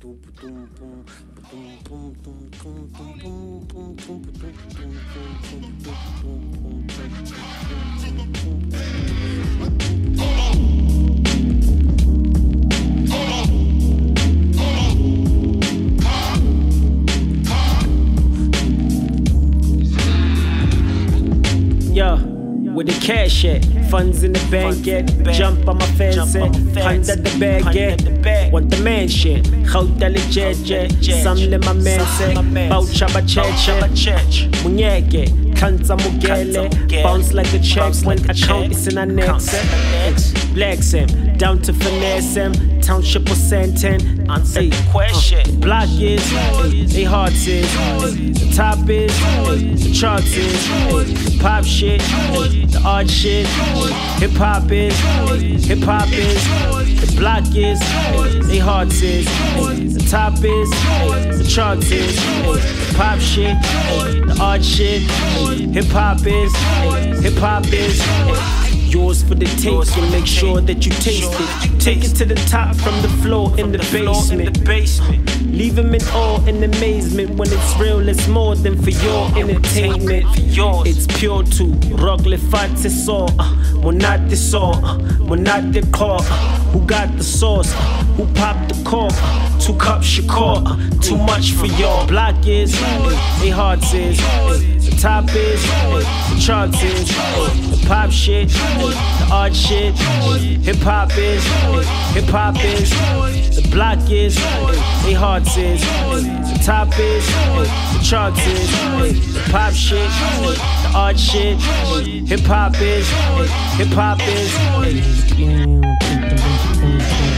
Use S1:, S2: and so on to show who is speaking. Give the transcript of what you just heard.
S1: Yeah, where the cash at? Funds in the bank at? Jump on my fence at? Under the bag at? Want the man shit? Hotel jet. Some my man say. Boucha ba chech. Munyeke. Kanta mugele. Bounce like a check when account is in a next. Flex him. Down to finesse him. Township or Santan. Answer the question. Block is. They hearts is. The top is. The charts is. Pop shit. The odd shit. Hip hop is. The block is. They hearts is. The top is. The charts is. The pop shit. The odd shit. Hip hop is. Yours for the taste and make sure that you taste it. Take it to the top from the floor in the basement. Leave him in awe and amazement. When it's real, it's more than for your entertainment. It's pure too. Rock le fate so. Monate so. Monate core. Who got the sauce? Who popped the cork? 2 cups you caught. Too much for your block is. They hearts is. The top is. The charts is. The pop shit. The odd shit. Hip hop is. The block is. They hearts is. The top is. The charts is. The pop shit. The odd shit. Hip hop is.